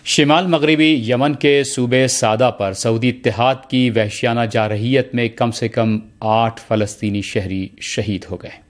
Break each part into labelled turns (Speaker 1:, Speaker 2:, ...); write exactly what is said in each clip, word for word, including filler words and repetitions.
Speaker 1: شمال مغربی یمن کے صوبے سعدہ پر سعودی اتحاد کی وحشیانہ جارحیت میں کم سے کم آٹھ فلسطینی شہری شہید ہو گئے۔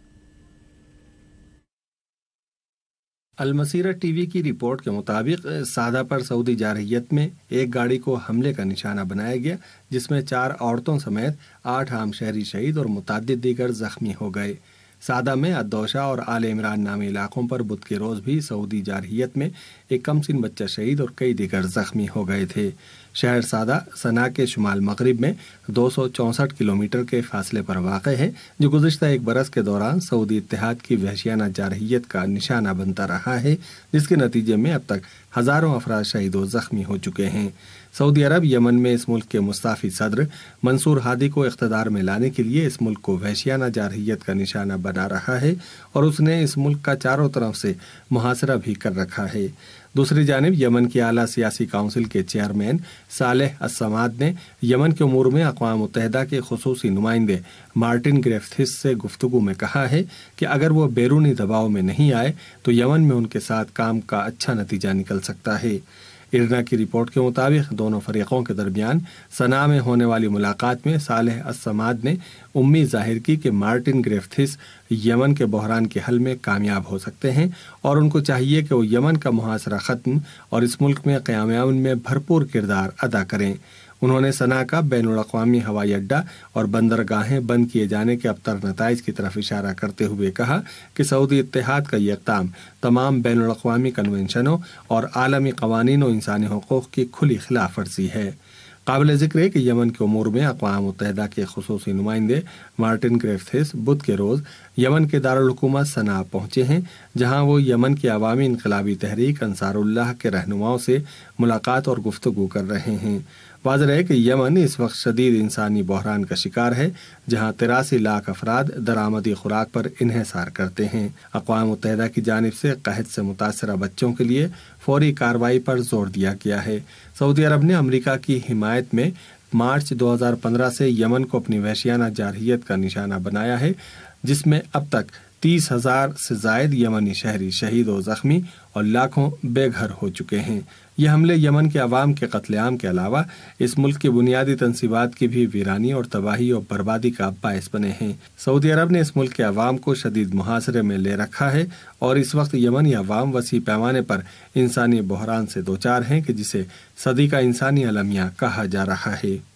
Speaker 2: المسیرہ ٹی وی کی رپورٹ کے مطابق سعدہ پر سعودی جارحیت میں ایک گاڑی کو حملے کا نشانہ بنایا گیا، جس میں چار عورتوں سمیت آٹھ عام شہری شہید اور متعدد دیگر زخمی ہو گئے۔ سعدہ میں الدوشہ اور آل عمران نامی علاقوں پر بدھ کے روز بھی سعودی جارحیت میں ایک کم سن بچہ شہید اور کئی دیگر زخمی ہو گئے تھے۔ شہر سعدہ صنعاء کے شمال مغرب میں دو سو چونسٹھ کلومیٹر کے فاصلے پر واقع ہے، جو گزشتہ ایک برس کے دوران سعودی اتحاد کی وحشیانہ جارحیت کا نشانہ بنتا رہا ہے، جس کے نتیجے میں اب تک ہزاروں افراد شہید و زخمی ہو چکے ہیں۔ سعودی عرب یمن میں اس ملک کے مستعفی صدر منصور ہادی کو اقتدار میں لانے کے لیے اس ملک کو وحشیانہ جارحیت کا نشانہ بنا رہا ہے اور اس نے اس ملک کا چاروں طرف سے محاصرہ بھی کر رکھا ہے۔ دوسری جانب یمن کی اعلیٰ سیاسی کونسل کے چیئرمین صالح الصماد نے یمن کے امور میں اقوام متحدہ کے خصوصی نمائندے مارٹن گریفتھس سے گفتگو میں کہا ہے کہ اگر وہ بیرونی دباؤ میں نہیں آئے تو یمن میں ان کے ساتھ کام کا اچھا نتیجہ نکل سکتا ہے۔ ارنا کی رپورٹ کے مطابق دونوں فریقوں کے درمیان صنعاء میں ہونے والی ملاقات میں صالح الصماد نے امید ظاہر کی کہ مارٹن گریفتھس یمن کے بحران کے حل میں کامیاب ہو سکتے ہیں اور ان کو چاہیے کہ وہ یمن کا محاصرہ ختم اور اس ملک میں قیام امن میں بھرپور کردار ادا کریں۔ انہوں نے صنعاء کا بین الاقوامی ہوائی اڈہ اور بندرگاہیں بند کیے جانے کے ابتر نتائج کی طرف اشارہ کرتے ہوئے کہا کہ سعودی اتحاد کا یہ اقدام تمام بین الاقوامی کنونشنوں اور عالمی قوانین و انسانی حقوق کی کھلی خلاف ورزی ہے۔ قابل ذکر ہے کہ یمن کے امور میں اقوام متحدہ کے خصوصی نمائندے مارٹن گریفتھس بدھ کے روز یمن کے دارالحکومت صنعاء پہنچے ہیں، جہاں وہ یمن کی عوامی انقلابی تحریک انصار اللہ کے رہنماؤں سے ملاقات اور گفتگو کر رہے ہیں۔ واضح ہے کہ یمن اس وقت شدید انسانی بحران کا شکار ہے، جہاں تراسی لاکھ افراد درآمدی خوراک پر انحصار کرتے ہیں۔ اقوام متحدہ کی جانب سے قحط سے متاثرہ بچوں کے لیے فوری کارروائی پر زور دیا گیا ہے۔ سعودی عرب نے امریکہ کی حمایت میں مارچ دو ہزار پندرہ سے یمن کو اپنی وحشیانہ جارحیت کا نشانہ بنایا ہے، جس میں اب تک تیس ہزار سے زائد یمنی شہری شہید و زخمی اور لاکھوں بے گھر ہو چکے ہیں۔ یہ حملے یمن کے عوام کے قتل عام کے علاوہ اس ملک کی بنیادی تنصیبات کی بھی ویرانی اور تباہی اور بربادی کا باعث بنے ہیں۔ سعودی عرب نے اس ملک کے عوام کو شدید محاصرے میں لے رکھا ہے اور اس وقت یمنی عوام وسیع پیمانے پر انسانی بحران سے دوچار ہیں کہ جسے صدی کا انسانی المیہ کہا جا رہا ہے۔